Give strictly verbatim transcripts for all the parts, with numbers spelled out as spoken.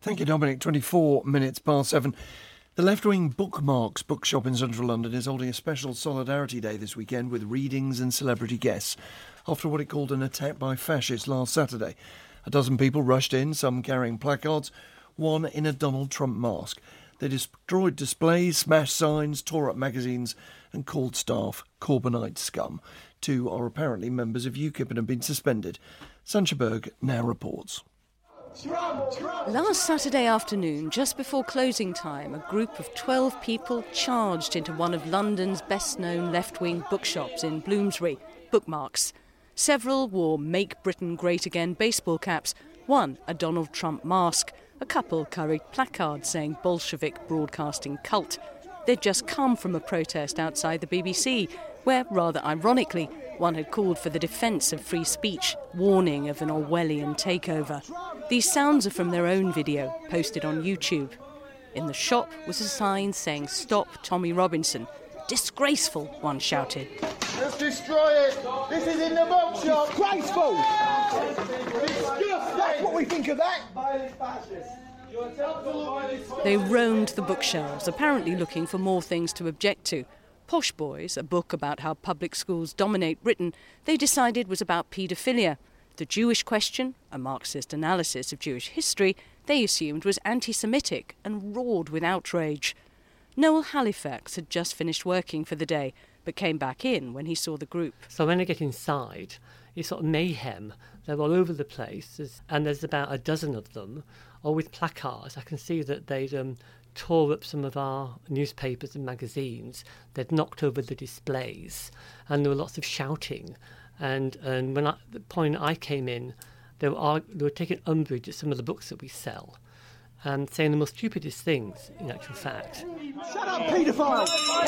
Thank you, Dominic. twenty-four minutes past seven. The left-wing Bookmarks bookshop in central London is holding a special Solidarity Day this weekend with readings and celebrity guests after what it called an attack by fascists last Saturday. A dozen people rushed in, some carrying placards, one in a Donald Trump mask. They destroyed displays, smashed signs, tore up magazines and called staff Corbynite scum. Two are apparently members of UKIP and have been suspended. Sancha Berg now reports. Last Saturday afternoon, just before closing time, a group of twelve people charged into one of London's best-known left-wing bookshops in Bloomsbury, Bookmarks. Several wore Make Britain Great Again baseball caps, one a Donald Trump mask, a couple carried placards saying Bolshevik broadcasting cult. They'd just come from a protest outside the B B C, where, rather ironically, one had called for the defence of free speech, warning of an Orwellian takeover. These sounds are from their own video, posted on YouTube. In the shop was a sign saying "Stop Tommy Robinson." "Disgraceful," one shouted. Let's destroy it! This is in the bookshop! Disgraceful! That's what we think of that! They roamed the bookshelves, apparently looking for more things to object to. Posh Boys, a book about how public schools dominate Britain, they decided was about paedophilia. The Jewish Question, a Marxist analysis of Jewish history, they assumed was anti-Semitic and roared with outrage. Noel Halifax had just finished working for the day, but came back in when he saw the group. So when I get inside, it's sort of mayhem. They're all over the place, and there's about a dozen of them, all with placards. I can see that they'd um, tore up some of our newspapers and magazines. They'd knocked over the displays, and there were lots of shouting. And and when I, the point I came in, they were arg- they were taking umbrage at some of the books that we sell, and saying the most stupidest things. In actual fact, shut up, paedophile!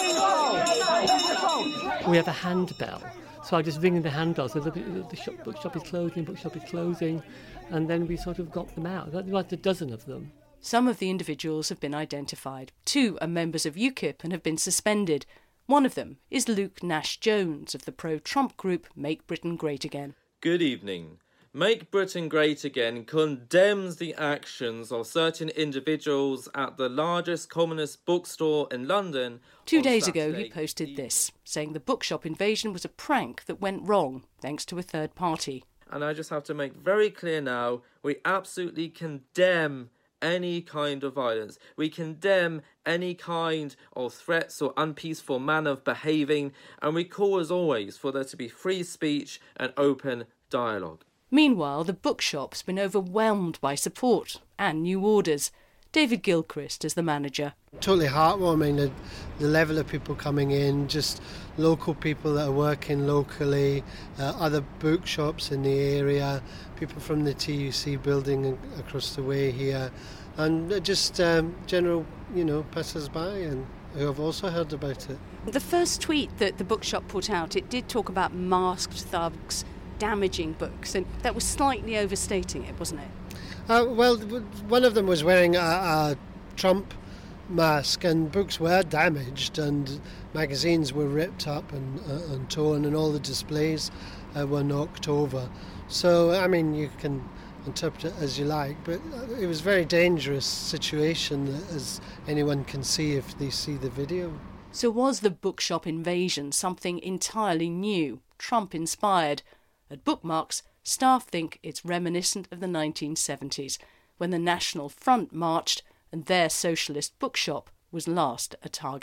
Paedophile! We have a handbell, so I just ring the handbell. So the, the shop, bookshop is closing, bookshop is closing, and then we sort of got them out. There was a dozen of them. Some of the individuals have been identified. Two are members of UKIP and have been suspended. One of them is Luke Nash-Jones of the pro-Trump group Make Britain Great Again. Good evening. Make Britain Great Again condemns the actions of certain individuals at the largest communist bookstore in London. Two days ago he posted this, saying the bookshop invasion was a prank that went wrong thanks to a third party. And I just have to make very clear now, we absolutely condemn any kind of violence. We condemn any kind of threats or unpeaceful manner of behaving, and we call, as always, for there to be free speech and open dialogue. Meanwhile, the bookshop's been overwhelmed by support and new orders. David Gilchrist is the manager. Totally heartwarming, the, the level of people coming in, just local people that are working locally, uh, other bookshops in the area, people from the T U C building across the way here, and just um, general, you know, passers-by and who have also heard about it. The first tweet that the bookshop put out, it did talk about masked thugs damaging books, and that was slightly overstating it, wasn't it? Uh, well, one of them was wearing a, a Trump mask, and books were damaged, and magazines were ripped up and, uh, and torn, and all the displays uh, were knocked over. So, I mean, you can interpret it as you like, but it was a very dangerous situation, as anyone can see if they see the video. So was the bookshop invasion something entirely new, Trump-inspired? At Bookmarks, staff think it's reminiscent of the nineteen seventies, when the National Front marched and their socialist bookshop was last a target.